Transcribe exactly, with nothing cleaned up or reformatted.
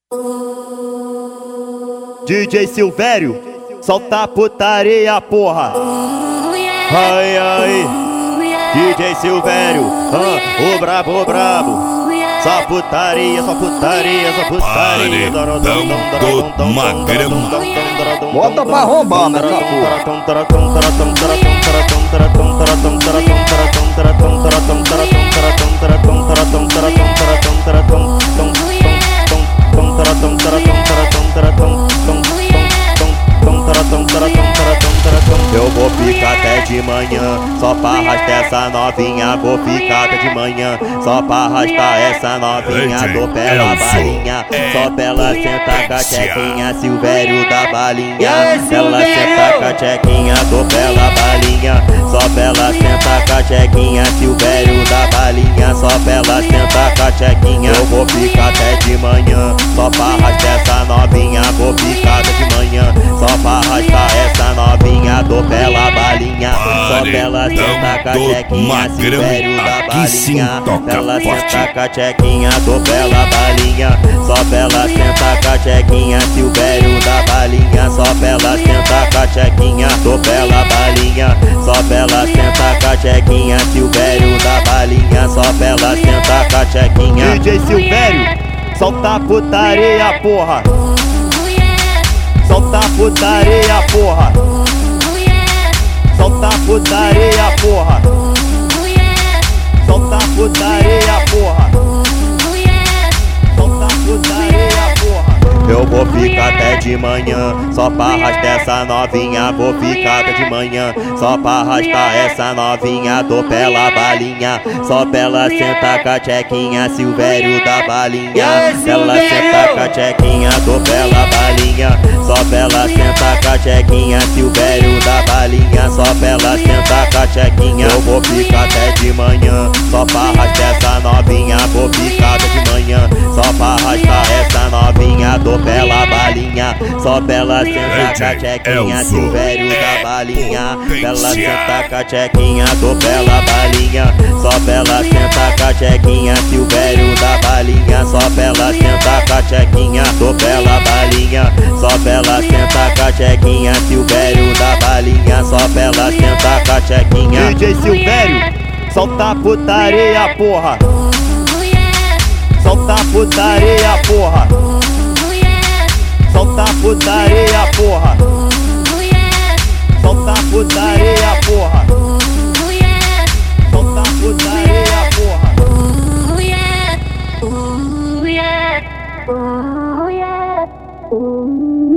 D J Silvério, solta a putaria, porra. Ai, ai, D J Silvério, ah, o brabo, o brabo. Só putaria, só putaria, só putaria. Paredão do Magrão. Bota pra roubar, né, porra? Eu vou ficar até de manhã, só pra arrastar essa novinha. Vou ficar até de manhã, só pra arrastar essa novinha. Dou pela balinha, só pra ela sentar com a tchequinha. Silvério da balinha, ela senta com a tchequinha. Dou pela balinha, só pra ela sentar com a tchequinha. Silvério da balinha, só pra ela sentar com a tchequinha. Eu vou ficar até de manhã, só pra arrastar essa novinha. Vou ficar até de manhã, só pra arrastar essa novinha. Dou pela balinha, só pra ela sentar com a tchequinha. Silvério da balinha, ela senta com a tchequinha. Dou pela balinha, só pra ela sentar com a tchequinha. Silvério da balinha, só pra ela sentar com a tchequinha. Dou pela balinha, só pra ela sentar com a tchequinha. Silvério da balinha, só pra ela sentar com a tchequinha. D J Silvério, solta a putaria, porra. Solta a putaria, porra. Solta a putaria, porra. Solta a putaria, porra. Solta a putaria, porra. Eu vou ficar até de manhã, só pra arrastar essa novinha. Vou ficar até de manhã, só pra arrastar essa novinha. Dou pela balinha, só pra ela sentar com a tchequinha. Silvério da balinha, ela senta com a tchequinha. Dou pela balinha, só pra ela sentar com a tchequinha. Silvério da balinha, só pra ela sentar com a tchequinha. Eu vou ficar até de manhã, só pra arrastar essa novinha. Vou ficar até de manhã, só pra arrastar essa novinha. Dou pela balinha, só pra ela sentar com a tchequinha. Silvério da balinha, ela sentar com a tchequinha. Dou pela balinha, só pra ela sentar com a tchequinha. Silvério da balinha, só pra ela sentar com a tchequinha. Dou pela balinha, só pra ela sentar com a tchequinha. Silvério da balinha, só pra ela sentar com a tchequinha. D J Silvério, solta a putaria, porra. Solta a putaria, porra. Solta a putaria, porra. Solta a putaria, porra. Solta a putaria, porra. Ooh yeah, ooh yeah, ooh yeah, ooh.